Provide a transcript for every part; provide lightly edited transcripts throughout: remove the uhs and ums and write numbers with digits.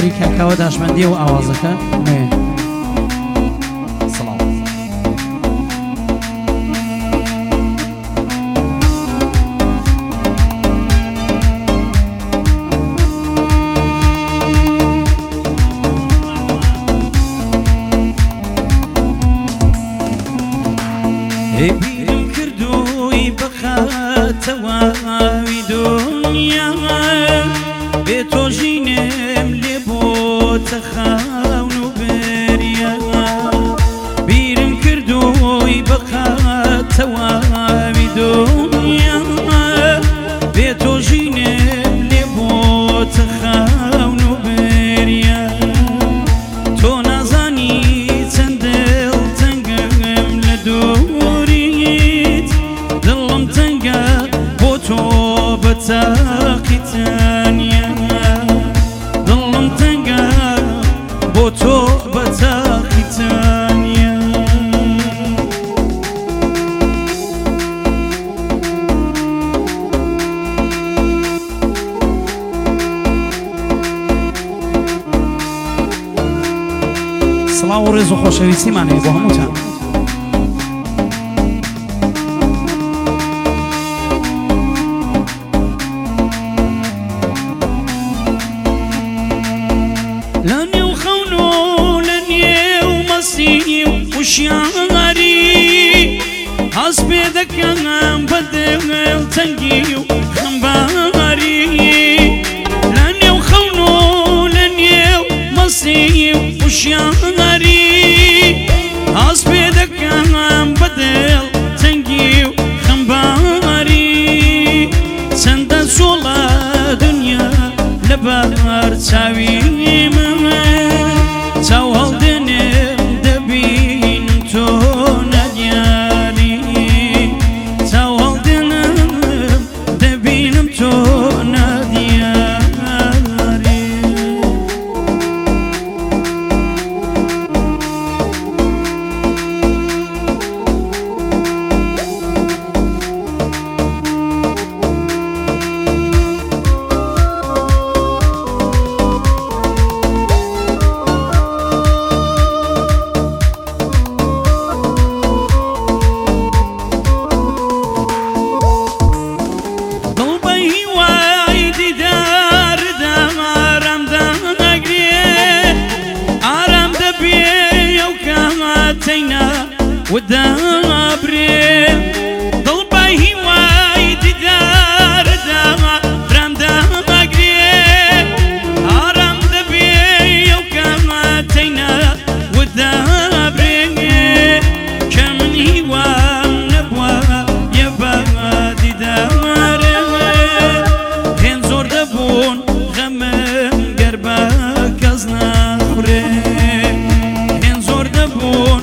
یاری کاکاوە داشمەندی و ئاوازەکە نوێ سڵاو بیرم کردووی بەخاتەواوی دنیا بێ تۆ ژینم لێ بۆتە خاون و بەریا بیرم کردووی بەخاتەواوی دنیا بێ تۆ ژینم لێ بۆتە خاون و بەریا تۆ نازانی چەند دڵتەنگم لە دووریت دڵم تەنگە بۆ تۆ بەتاقی تەنیا دڵم تەنگە بۆ تۆ بەتاقی تەنیا سڵاو و ڕێز و خۆشەویستیمان هەیە بۆ هەمووتان لە نێو خەون و لە نێو مەسی و وشیاری هەست پێ دەکەم بە دڵتەنگی و خەمباری لە نێو خەون و لە نێو مەسی و وشیاری هەست پێ دەکەم بە دڵتەنگی و خەمباری چەندە سۆڵە دنیا لەبەر چاوی من چاو هەڵدێنێم دەبینم تۆ نەدیاری چاو هەڵدێنم دەبینم تۆ نەدیاری ودابرێ دڵ بە هیوای دیداردا فرامدا ئەگرێ ئارام دەبێ ئەو کەماتەینا ودابرێ کە من هیوام نەبووە یە بە دیدارێ هێن زۆر دەبوون غەمم گەر بە کەس ناخورێ هێن زۆر دەبوون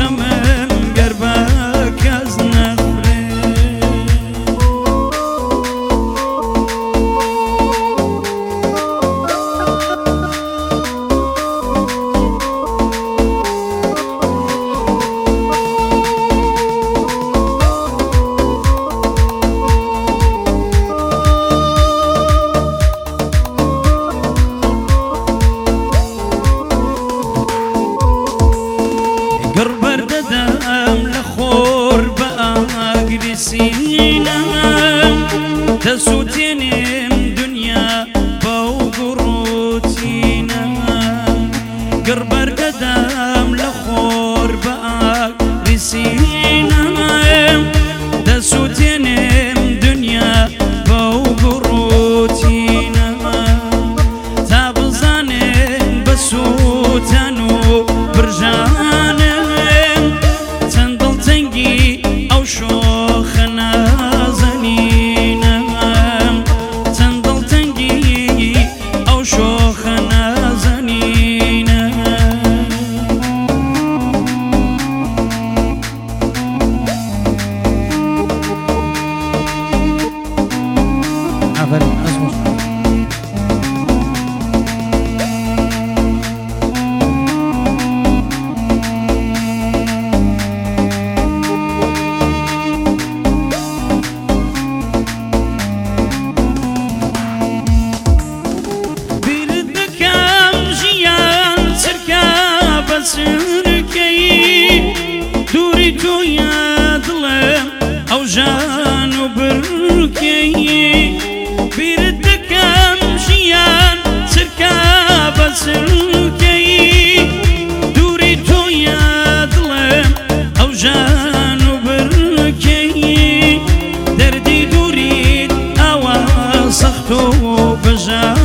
دەسووتێنێم دنیا بەو گوڕوتینە گڕ بەرگەدام لە خۆر بە ئاگریسینە دەسووتێنێم دنیا بەو گوڕوتینە تا بزانێن بە سووتان و برژانم چەند دڵتەنگی ئەو شۆخە نازەنینە سلكي دوري تو يا ظلم أو جان بركي دردي دوري أو سخت بجان